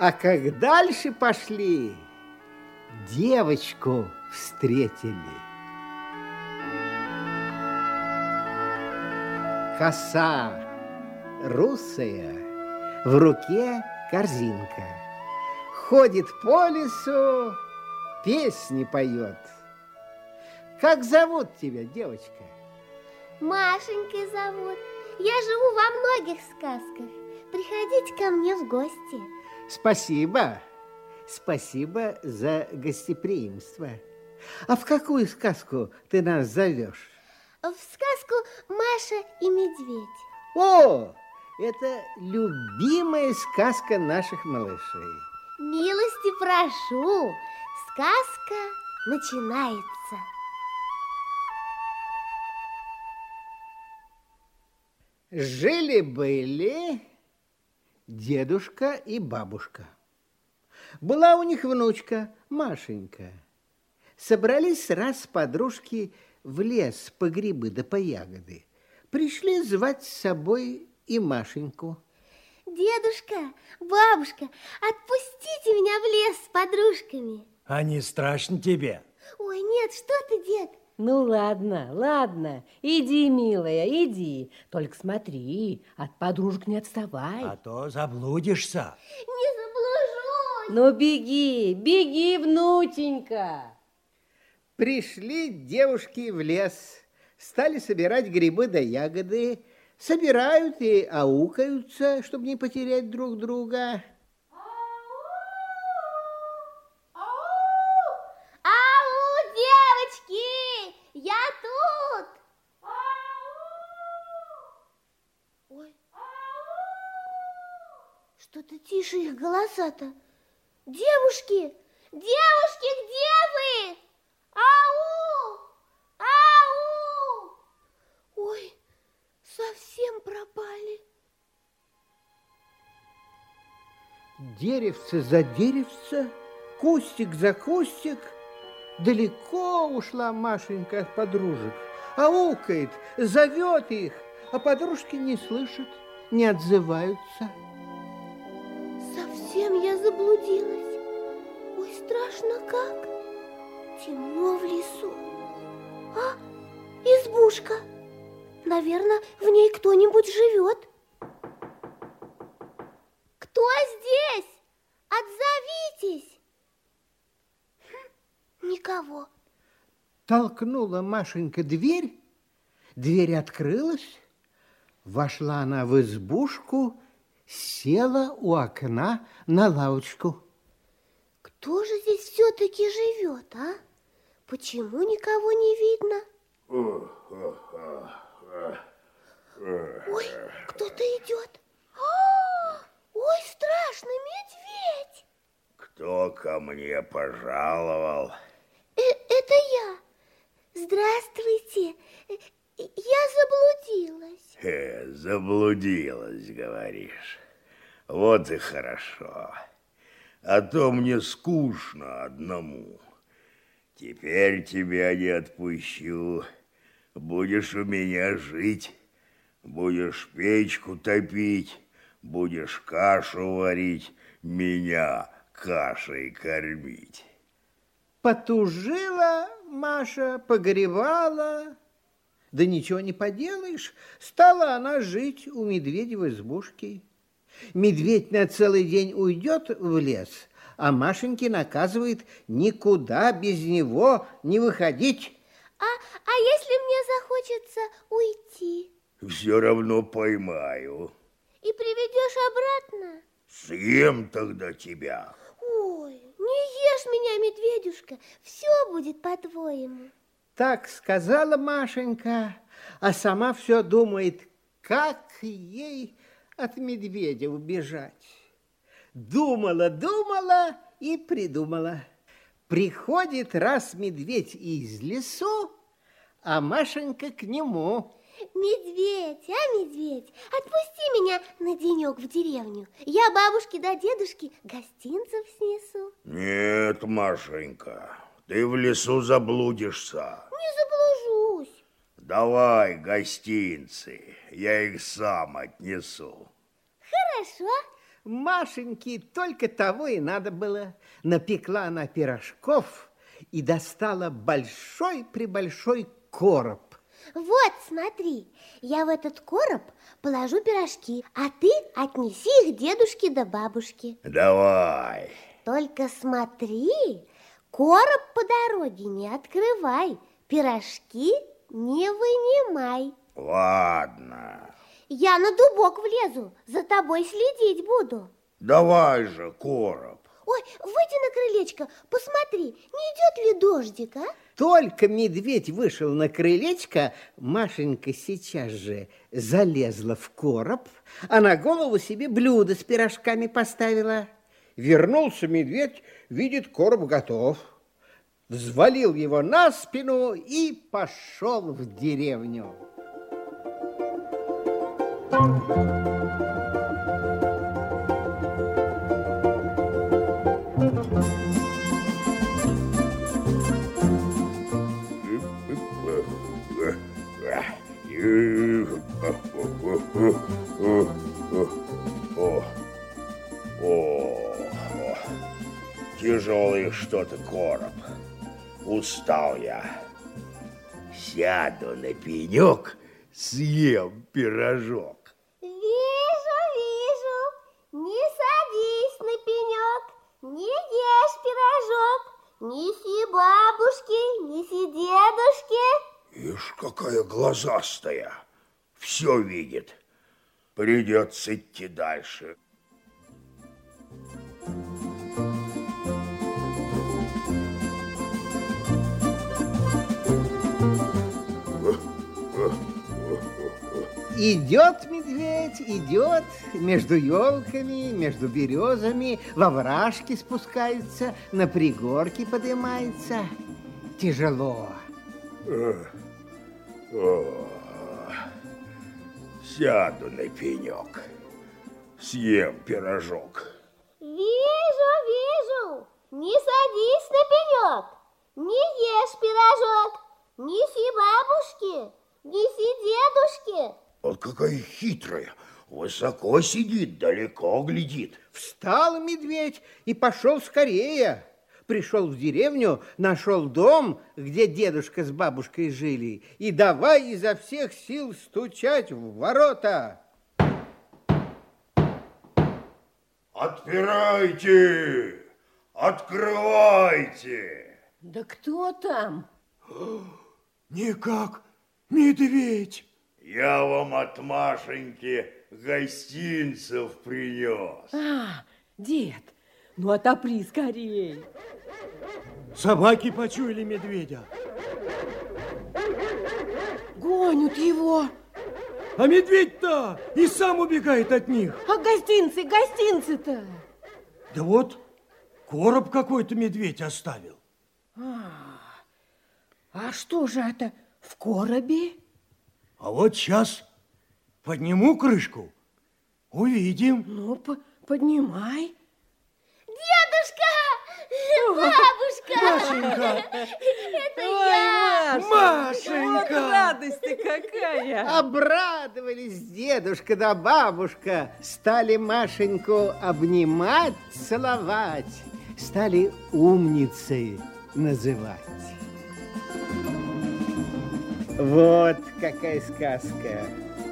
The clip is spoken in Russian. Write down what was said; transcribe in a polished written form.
А как дальше пошли, девочку встретили. Коса русая, в руке корзинка. Ходит по лесу, песни поет. Как зовут тебя, девочка? Машенькой зовут. Я живу во многих сказках. Приходите ко мне в гости. Спасибо. Спасибо за гостеприимство. А в какую сказку ты нас зовешь? В сказку «Маша и медведь». О, это любимая сказка наших малышей. Милости прошу. Сказка начинается. Жили-были дедушка и бабушка. Была у них внучка Машенька. Собрались раз подружки в лес по грибы да по ягоды. Пришли звать с собой и Машеньку. Дедушка, бабушка, отпустите меня в лес с подружками. А не страшно тебе? Ой, нет, что ты, дед? Ну, ладно, ладно. Иди, милая, иди. Только смотри, от подружек не отставай. А то заблудишься. Не заблужусь. Ну, беги, беги, внученька. Пришли девушки в лес, стали собирать грибы да ягоды, собирают и аукаются, чтобы не потерять друг друга. Ау, девочки, я тут. Ой, что-то тише их голоса-то. Девушки, девушки, где вы? Ау, ау. Ой, совсем пропали. Деревце за деревце, кустик за кустик. Далеко ушла Машенька от подружек. Аукает, зовет их, а подружки не слышат, не отзываются. Совсем я заблудилась. Ой, страшно как. Темно в лесу. А, избушка. Наверное, в ней кто-нибудь живет. Кто здесь? Отзовитесь. Никого. Толкнула Машенька дверь, дверь открылась, вошла она в избушку, села у окна на лавочку. Кто же здесь все-таки живет, а? Почему никого не видно? Ой, кто-то идет. Ой, страшный медведь. Кто ко мне пожаловал? Это я. Здравствуйте. Я заблудилась. Заблудилась, говоришь. Вот и хорошо. А то мне скучно одному. Теперь тебя не отпущу. Будешь у меня жить. Будешь печку топить. Будешь кашу варить. Меня кашей кормить. Потужила Маша, погревала. Да ничего не поделаешь, стала она жить у медведя в избушке. Медведь на целый день уйдет в лес, а Машеньке наказывает никуда без него не выходить. А если мне захочется уйти? Все равно поймаю. И приведешь обратно? Съем тогда тебя. Ой, не ешь меня, медведюшка, все будет по-твоему. Так сказала Машенька, а сама все думает, как ей от медведя убежать. Думала и придумала. Приходит раз медведь из лесу, а Машенька к нему. Медведь, медведь, отпусти меня на денек в деревню. Я бабушке да дедушке гостинцев снесу. Нет, Машенька, ты в лесу заблудишься. Не заблужусь. Давай гостинцы, я их сам отнесу. Хорошо. Машеньке только того и надо было. Напекла она пирожков и достала большой-пребольшой короб. Вот, смотри, я в этот короб положу пирожки, а ты отнеси их дедушке да бабушке. Давай. Только смотри, короб по дороге не открывай, пирожки не вынимай. Ладно. Я на дубок влезу, за тобой следить буду. Давай же, короб. Ой, выйди на крылечко, посмотри, не идет ли дождик, а? Только медведь вышел на крылечко, Машенька сейчас же залезла в короб, а на голову себе блюдо с пирожками поставила. Вернулся медведь, видит, короб готов. Взвалил его на спину и пошел в деревню. Тяжелый что-то короб. Устал я. Сяду на пенек, съем пирожок. Вижу, вижу. Не садись на пенек, не ешь пирожок. Неси бабушке, неси дедушке. Ишь, какая глазастая. Все видит. Придется идти дальше. Идет медведь, идет между елками, между березами, во вражки спускается, на пригорки поднимается. Тяжело. Сяду на пенек, съем пирожок. Вижу, вижу. Не садись на пенек, не ешь пирожок. Неси бабушке, неси дедушке. Вот какая хитрая. Высоко сидит, далеко глядит. Встал медведь и пошел скорее. Пришел в деревню, нашел дом, где дедушка с бабушкой жили, и давай изо всех сил стучать в ворота. Отпирайте! Открывайте! Да кто там? Никак медведь. Я вам от Машеньки гостинцев принес. А, дед, ну отопри скорей. Собаки почуяли медведя. Гонят его. А медведь-то и сам убегает от них. А гостинцы-то? Да вот, короб какой-то медведь оставил. А что же это в коробе? А вот сейчас подниму крышку, увидим. Ну, поднимай. Дедушка! Бабушка! Машенька! Это я! Машенька! Вот радость-то какая! Обрадовались дедушка да бабушка, стали Машеньку обнимать, целовать, стали умницей называть. Вот какая сказка.